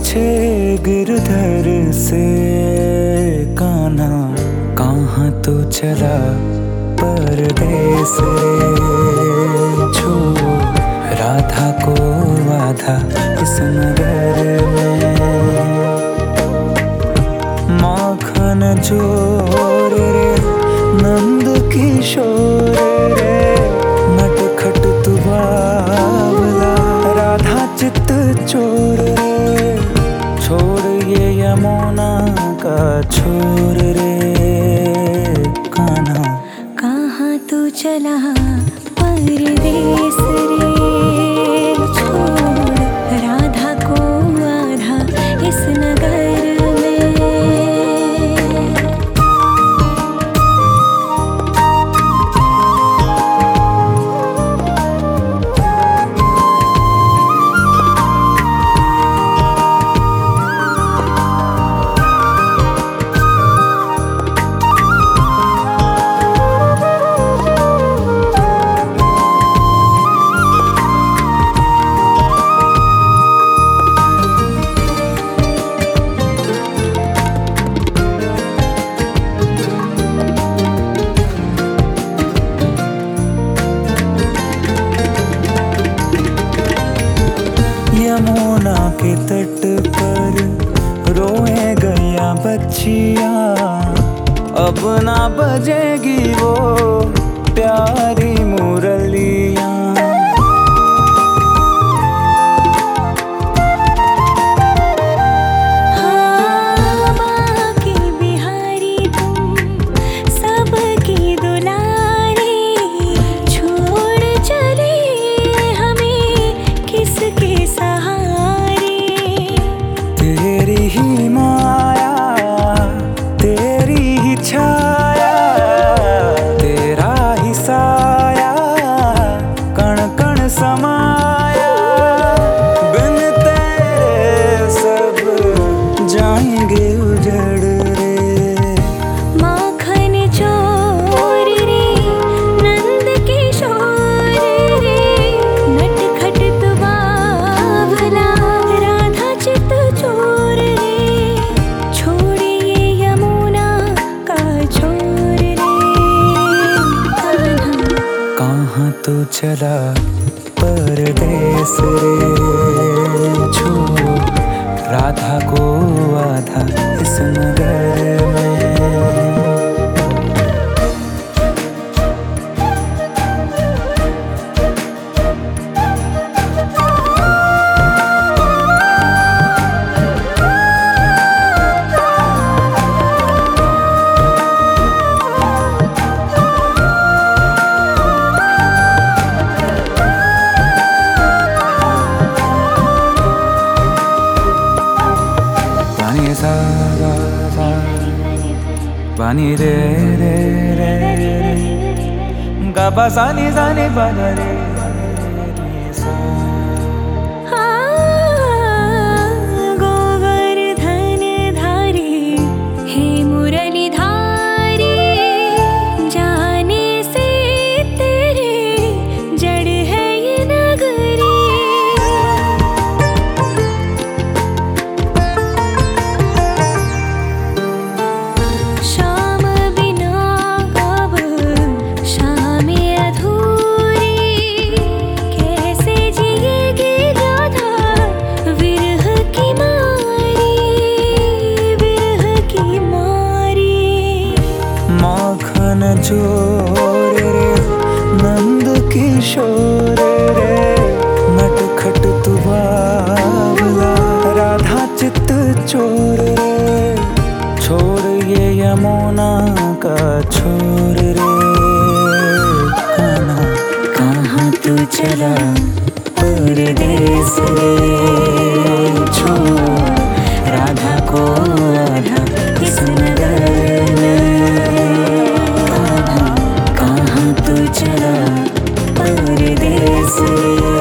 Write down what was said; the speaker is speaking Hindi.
पूछे गिरधर से कान्हा कहाँ तो चला परदेस रे। छोड़ राधा को आधा इस नगर में। माखन चोर रे नंद किशोर रे नटखट तू बावला राधा चित चोर रे। छोड़ ये यमुना का छोर रे कान्हा कहाँ तू चला परदेस रे। छोड़ राधा को आधा इस नगर में। यमुना के तट पर रोए गैया बच्चिया। अब ना बजेगी वो प्यारी मुरलियाँ। हाँ बाकी बिहारी तुम सबकी दुलारी। छोड़ चले हमें किसके सहारे। तेरी ही माया तेरी ही छाया तेरा ही साया कण कण समाया। बिन तेरे सब जाएंगे उजड़ रे। माखन चोर रे नंद किशोर रे नटखट तू बावला राधा चित चोर रे। छोड़ ये यमुना का छोर रे कान्हा कहाँ तो चला परदेस रे। छोड़ राधा को आधा इस नगर में। पानी सा पानी रे रे रे रे गा पा सा नी पा गा रे सा। गोवर्धन धारी हे मुरली धारी। जाने से तेरे जड़ है ये नगरी। शाम बिना कब शाम अधूरी। कैसे जिएगी राधा विरह की मारी। विरह की मारी। माखन चोर रे नंद किशोर रे नटखट तू बावला राधा चित चोर रे। छोड़ ये यमुना का छोर रे कान्हा कहाँ तू चला परदेस रे। छोड़ राधा को आधा इस नगर में। कान्हा कहाँ तू चला परदेस रे।